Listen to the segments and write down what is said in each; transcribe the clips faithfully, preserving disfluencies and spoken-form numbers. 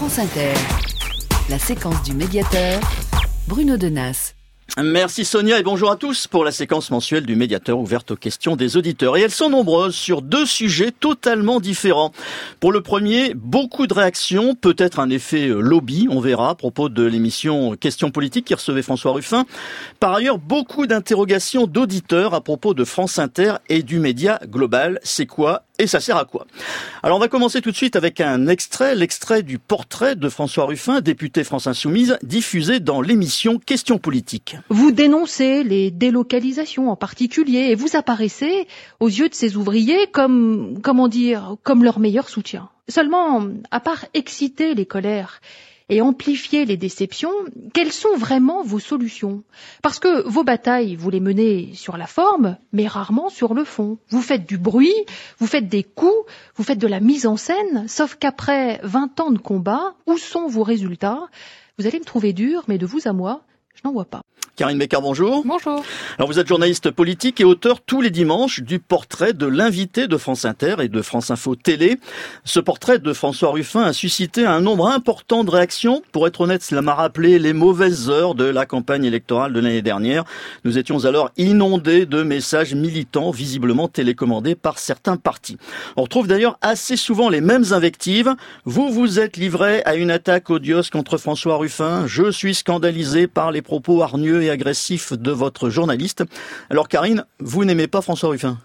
France Inter. La séquence du médiateur, Bruno Denas. Merci Sonia et bonjour à tous pour la séquence mensuelle du médiateur ouverte aux questions des auditeurs. Et elles sont nombreuses sur deux sujets totalement différents. Pour le premier, beaucoup de réactions, peut-être un effet lobby, on verra, à propos de l'émission Questions politiques qui recevait François Ruffin. Par ailleurs, beaucoup d'interrogations d'auditeurs à propos de France Inter et du média global. C'est quoi et ça sert à quoi? Alors on va commencer tout de suite avec un extrait, l'extrait du portrait de François Ruffin, député France Insoumise, diffusé dans l'émission Questions politiques. Vous dénoncez les délocalisations en particulier et vous apparaissez aux yeux de ces ouvriers comme, comment dire, comme leur meilleur soutien. Seulement, à part exciter les colères et amplifier les déceptions, quelles sont vraiment vos solutions? Parce que vos batailles, vous les menez sur la forme, mais rarement sur le fond. Vous faites du bruit, vous faites des coups, vous faites de la mise en scène, sauf qu'après vingt ans de combat, où sont vos résultats? Vous allez me trouver dur, mais de vous à moi, je n'en vois pas. Karine Becker, bonjour. Bonjour. Alors vous êtes journaliste politique et auteur tous les dimanches du portrait de l'invité de France Inter et de France Info Télé. Ce portrait de François Ruffin a suscité un nombre important de réactions. Pour être honnête, cela m'a rappelé les mauvaises heures de la campagne électorale de l'année dernière. Nous étions alors inondés de messages militants, visiblement télécommandés par certains partis. On retrouve d'ailleurs assez souvent les mêmes invectives. Vous vous êtes livré à une attaque odieuse contre François Ruffin. Je suis scandalisé par les propos hargneux et agressif de votre journaliste. Alors Karine, vous n'aimez pas François Ruffin?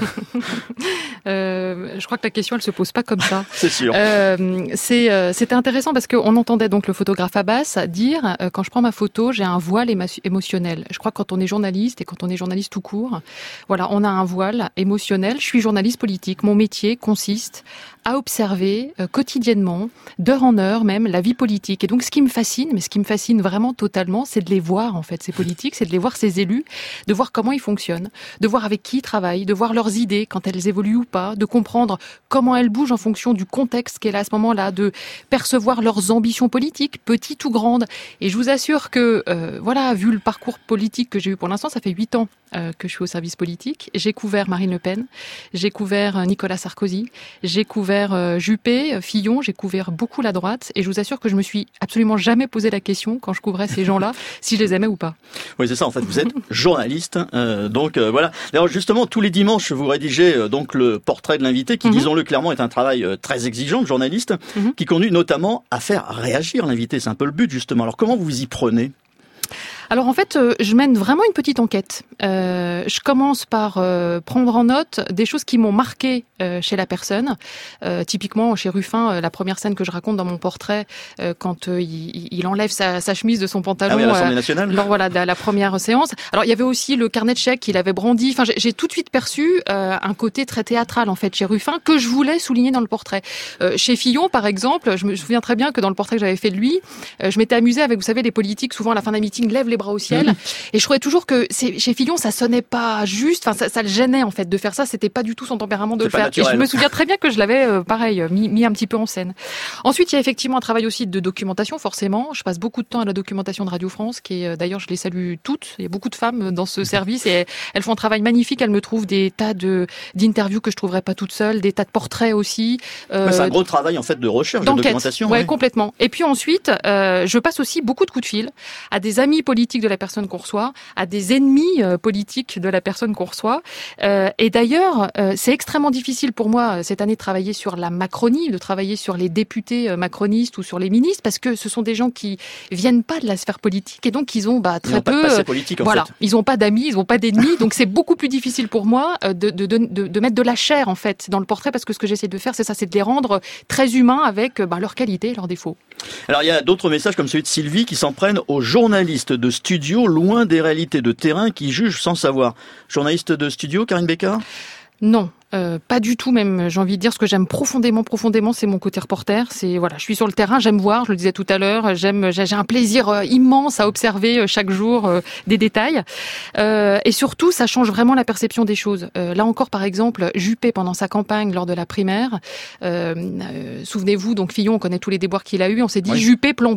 euh, Je crois que la question elle se pose pas comme ça. C'est sûr. Euh, c'est, euh, c'était intéressant parce qu'on entendait donc le photographe Abbas dire euh, quand je prends ma photo, j'ai un voile émo- émotionnel. Je crois que quand on est journaliste et quand on est journaliste tout court, voilà, on a un voile émotionnel. Je suis journaliste politique. Mon métier consiste à observer euh, quotidiennement, d'heure en heure même, la vie politique. Et donc ce qui me fascine, mais ce qui me fascine vraiment totalement, c'est de les voir en fait, ces politiques, c'est de les voir ces élus, de voir comment ils fonctionnent, de voir avec qui ils travaillent, de voir leurs idées quand elles évoluent ou pas, de comprendre comment elles bougent en fonction du contexte qu'est là à ce moment-là, de percevoir leurs ambitions politiques, petites ou grandes. Et je vous assure que, euh, voilà, vu le parcours politique que j'ai eu pour l'instant, ça fait huit ans euh, que je suis au service politique. J'ai couvert Marine Le Pen, j'ai couvert euh, Nicolas Sarkozy, j'ai couvert euh, Juppé, Fillon, j'ai couvert beaucoup la droite. Et je vous assure que je me suis absolument jamais posé la question quand je couvrais ces gens-là, si je les aimais ou pas. Oui, c'est ça. En fait, vous êtes journaliste, euh, donc euh, voilà. D'ailleurs, justement, tous les dimanches, vous rédigez euh, donc le portrait de l'invité, qui, mm-hmm. disons-le clairement, est un travail euh, très exigeant de journaliste, mm-hmm. qui conduit notamment à faire réagir l'invité. C'est un peu le but, justement. Alors, comment vous vous y prenez ? Alors en fait, euh, je mène vraiment une petite enquête. Euh, je commence par euh, prendre en note des choses qui m'ont marqué euh, chez la personne. Euh, typiquement, chez Ruffin, euh, la première scène que je raconte dans mon portrait, euh, quand euh, il, il enlève sa, sa chemise de son pantalon. Ah oui, à l'Assemblée nationale. Euh, lors voilà, de la, la première séance. Alors il y avait aussi le carnet de chèques qu'il avait brandi. Enfin, j'ai, j'ai tout de suite perçu euh, un côté très théâtral en fait chez Ruffin que je voulais souligner dans le portrait. Euh, chez Fillon, par exemple, je me souviens très bien que dans le portrait que j'avais fait de lui, euh, je m'étais amusée avec, vous savez, les politiques souvent à la fin d'un meeting lèvent les bras au ciel. Mmh. Et je trouvais toujours que c'est, chez Fillon, ça sonnait pas juste. Enfin, ça, ça le gênait en fait de faire ça. C'était pas du tout son tempérament de c'est le faire. Naturel. Et je me souviens très bien que je l'avais, euh, pareil, mis, mis un petit peu en scène. Ensuite, il y a effectivement un travail aussi de documentation, forcément. Je passe beaucoup de temps à la documentation de Radio France, qui est, d'ailleurs, je les salue toutes. Il y a beaucoup de femmes dans ce service et elles font un travail magnifique. Elles me trouvent des tas de d'interviews que je trouverais pas toute seule, des tas de portraits aussi. Euh, Mais c'est un gros travail en fait de recherche, d'enquête. De documentation. Ouais, oui. complètement. Et puis ensuite, euh, je passe aussi beaucoup de coups de fil à des amis politiques de la personne qu'on reçoit, à des ennemis euh, politiques de la personne qu'on reçoit. Euh, et d'ailleurs, euh, c'est extrêmement difficile pour moi cette année de travailler sur la Macronie, de travailler sur les députés euh, macronistes ou sur les ministres, parce que ce sont des gens qui viennent pas de la sphère politique et donc ils ont bah, très ils peu. Pas de passé politique, en voilà, fait. ils ont pas d'amis, ils ont pas d'ennemis, donc c'est beaucoup plus difficile pour moi euh, de, de, de, de, de mettre de la chair en fait dans le portrait, parce que ce que j'essaie de faire, c'est ça, c'est de les rendre très humains avec bah, leurs qualités et leurs défauts. Alors il y a d'autres messages comme celui de Sylvie qui s'en prennent aux journalistes de studio loin des réalités de terrain qui jugent sans savoir. Journaliste de studio, Karine Becker ? Non. Euh, pas du tout même, j'ai envie de dire, ce que j'aime profondément, profondément, c'est mon côté reporter. C'est voilà, je suis sur le terrain, j'aime voir, je le disais tout à l'heure, j'aime, j'ai, j'ai un plaisir euh, immense à observer euh, chaque jour euh, des détails. Euh, et surtout, ça change vraiment la perception des choses. Euh, là encore, par exemple, Juppé pendant sa campagne lors de la primaire, euh, euh, souvenez-vous, donc Fillon, on connaît tous les déboires qu'il a eu, on s'est dit oui. Juppé plombé.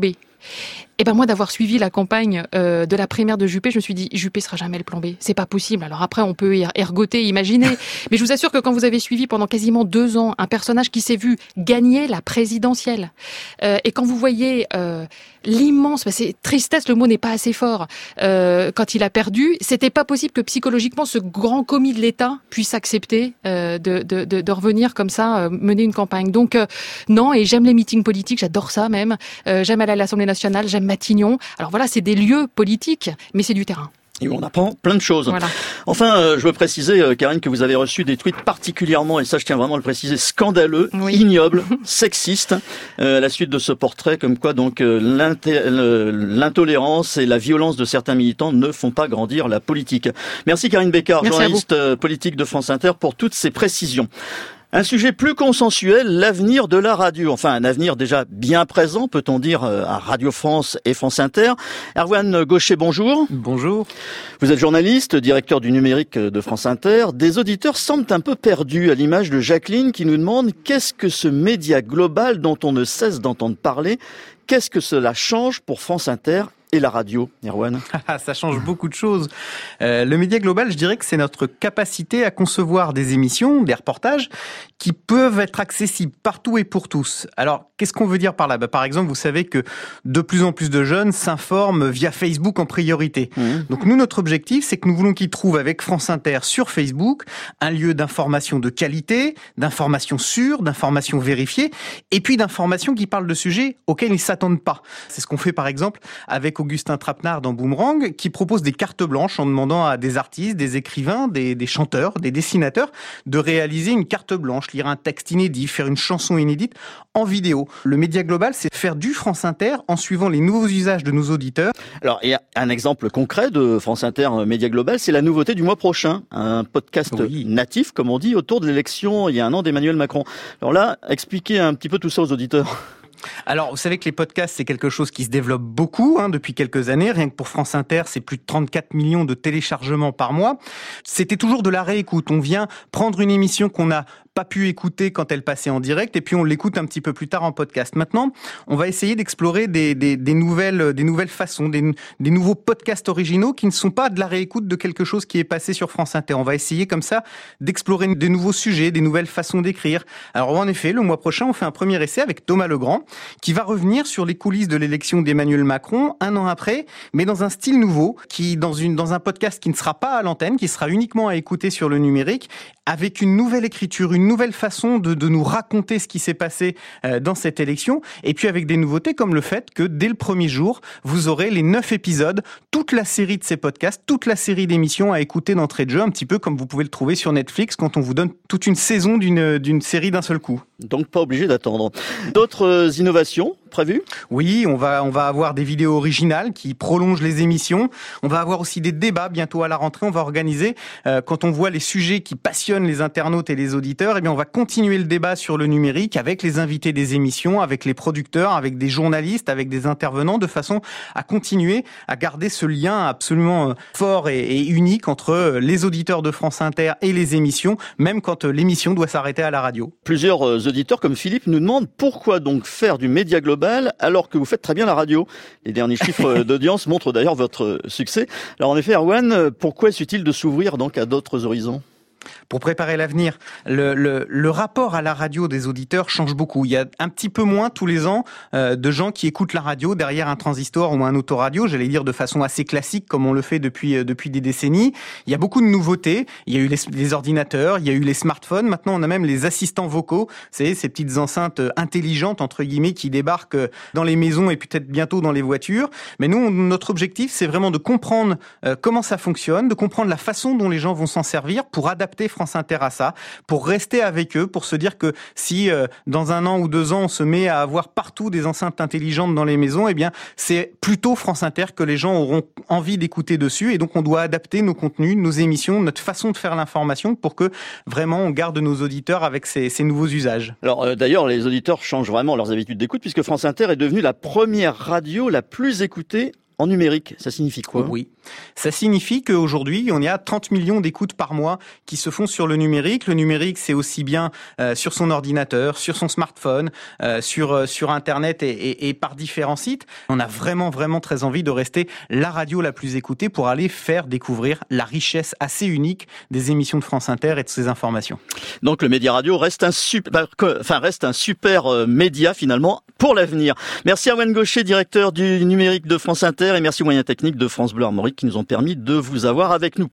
Et ben moi, d'avoir suivi la campagne euh, de la primaire de Juppé, je me suis dit, Juppé sera jamais le plan B. C'est pas possible. Alors après, on peut er- ergoter, imaginer. Mais je vous assure que quand vous avez suivi pendant quasiment deux ans un personnage qui s'est vu gagner la présidentielle, euh, et quand vous voyez euh, l'immense, bah c'est tristesse, le mot n'est pas assez fort, euh, quand il a perdu, c'était pas possible que psychologiquement ce grand commis de l'État puisse accepter euh, de, de, de, de revenir comme ça, euh, mener une campagne. Donc euh, non, et j'aime les meetings politiques, j'adore ça même. Euh, j'aime aller à l'Assemblée nationale, j'aime Matignon. Alors voilà, c'est des lieux politiques, mais c'est du terrain. Et on apprend plein de choses. Voilà. Enfin, euh, je veux préciser, euh, Karine, que vous avez reçu des tweets particulièrement, et ça je tiens vraiment à le préciser, scandaleux, Oui. ignobles, sexistes, euh, à la suite de ce portrait, comme quoi donc euh, l'inté- euh, l'intolérance et la violence de certains militants ne font pas grandir la politique. Merci Karine Bécard, Merci journaliste euh, politique de France Inter, pour toutes ces précisions. Un sujet plus consensuel, l'avenir de la radio. Enfin, un avenir déjà bien présent, peut-on dire, à Radio France et France Inter. Erwan Gaucher, bonjour. Bonjour. Vous êtes journaliste, directeur du numérique de France Inter. Des auditeurs semblent un peu perdus, à l'image de Jacqueline qui nous demande qu'est-ce que ce média global dont on ne cesse d'entendre parler? Qu'est-ce que cela change pour France Inter et la radio, Erwan? Ça change beaucoup de choses. Euh, le média global, je dirais que c'est notre capacité à concevoir des émissions, des reportages qui peuvent être accessibles partout et pour tous. Alors, qu'est-ce qu'on veut dire par là? Bah, par exemple, vous savez que de plus en plus de jeunes s'informent via Facebook en priorité. Mmh. Donc nous, notre objectif, c'est que nous voulons qu'ils trouvent avec France Inter sur Facebook un lieu d'information de qualité, d'information sûre, d'information vérifiée, et puis d'informations qui parlent de sujets auxquels ils s'attendent pas. C'est ce qu'on fait par exemple avec Augustin Trapenard dans Boomerang, qui propose des cartes blanches en demandant à des artistes, des écrivains, des, des chanteurs, des dessinateurs de réaliser une carte blanche, lire un texte inédit, faire une chanson inédite en vidéo. Le média global, c'est faire du France Inter en suivant les nouveaux usages de nos auditeurs. Alors, il y a un exemple concret de France Inter Média Global, c'est la nouveauté du mois prochain, un podcast oui. natif, comme on dit, autour de l'élection il y a un an d'Emmanuel Macron. Alors là, expliquez un petit peu tout ça aux auditeurs. Alors, vous savez que les podcasts, c'est quelque chose qui se développe beaucoup hein, depuis quelques années. Rien que pour France Inter, c'est plus de trente-quatre millions de téléchargements par mois. C'était toujours de la réécoute. On vient prendre une émission qu'on n'a pas pu écouter quand elle passait en direct et puis on l'écoute un petit peu plus tard en podcast. Maintenant, on va essayer d'explorer des, des, des, nouvelles, des nouvelles façons, des, des nouveaux podcasts originaux qui ne sont pas de la réécoute de quelque chose qui est passé sur France Inter. On va essayer comme ça d'explorer des nouveaux sujets, des nouvelles façons d'écrire. Alors en effet, le mois prochain, on fait un premier essai avec Thomas Legrand qui va revenir sur les coulisses de l'élection d'Emmanuel Macron un an après, mais dans un style nouveau, qui dans une dans un podcast qui ne sera pas à l'antenne, qui sera uniquement à écouter sur le numérique, avec une nouvelle écriture, une nouvelle façon de, de nous raconter ce qui s'est passé euh, dans cette élection, et puis avec des nouveautés comme le fait que dès le premier jour, vous aurez les neuf épisodes, toute la série de ces podcasts, toute la série d'émissions à écouter d'entrée de jeu, un petit peu comme vous pouvez le trouver sur Netflix quand on vous donne toute une saison d'une, d'une série d'un seul coup. Donc pas obligé d'attendre. D'autres innovations prévues ? Oui, on va on va avoir des vidéos originales qui prolongent les émissions. On va avoir aussi des débats bientôt à la rentrée. On va organiser euh, quand on voit les sujets qui passionnent les internautes et les auditeurs, eh bien on va continuer le débat sur le numérique avec les invités des émissions, avec les producteurs, avec des journalistes, avec des intervenants, de façon à continuer à garder ce lien absolument fort et, et unique entre les auditeurs de France Inter et les émissions, même quand l'émission doit s'arrêter à la radio. Plusieurs auditeurs comme Philippe nous demandent pourquoi donc faire du média global alors que vous faites très bien la radio. Les derniers chiffres d'audience montrent d'ailleurs votre succès. Alors en effet, Erwan, pourquoi est-ce utile de s'ouvrir donc à d'autres horizons ? Pour préparer l'avenir, le, le, le rapport à la radio des auditeurs change beaucoup. Il y a un petit peu moins tous les ans euh, de gens qui écoutent la radio derrière un transistor ou un autoradio, j'allais dire de façon assez classique comme on le fait depuis, euh, depuis des décennies. Il y a beaucoup de nouveautés. Il y a eu les, les ordinateurs, il y a eu les smartphones. Maintenant, on a même les assistants vocaux. Vous savez, ces petites enceintes intelligentes, entre guillemets, qui débarquent dans les maisons et peut-être bientôt dans les voitures. Mais nous, on, notre objectif, c'est vraiment de comprendre euh, comment ça fonctionne, de comprendre la façon dont les gens vont s'en servir pour adapter France Inter à ça, pour rester avec eux, pour se dire que si euh, dans un an ou deux ans on se met à avoir partout des enceintes intelligentes dans les maisons, eh bien c'est plutôt France Inter que les gens auront envie d'écouter dessus, et donc on doit adapter nos contenus, nos émissions, notre façon de faire l'information pour que vraiment on garde nos auditeurs avec ces, ces nouveaux usages. Alors euh, d'ailleurs les auditeurs changent vraiment leurs habitudes d'écoute puisque France Inter est devenue la première radio la plus écoutée en numérique. Ça signifie quoi ? Oui. Ça signifie qu'aujourd'hui, on y a trente millions d'écoutes par mois qui se font sur le numérique. Le numérique, c'est aussi bien euh, sur son ordinateur, sur son smartphone, euh, sur euh, sur Internet et, et, et par différents sites. On a vraiment, vraiment très envie de rester la radio la plus écoutée pour aller faire découvrir la richesse assez unique des émissions de France Inter et de ses informations. Donc le média radio reste un super, enfin reste un super euh, média finalement pour l'avenir. Merci Erwan Gaucher, directeur du numérique de France Inter, et merci aux moyens techniques de France Bleu Armorique qui nous ont permis de vous avoir avec nous.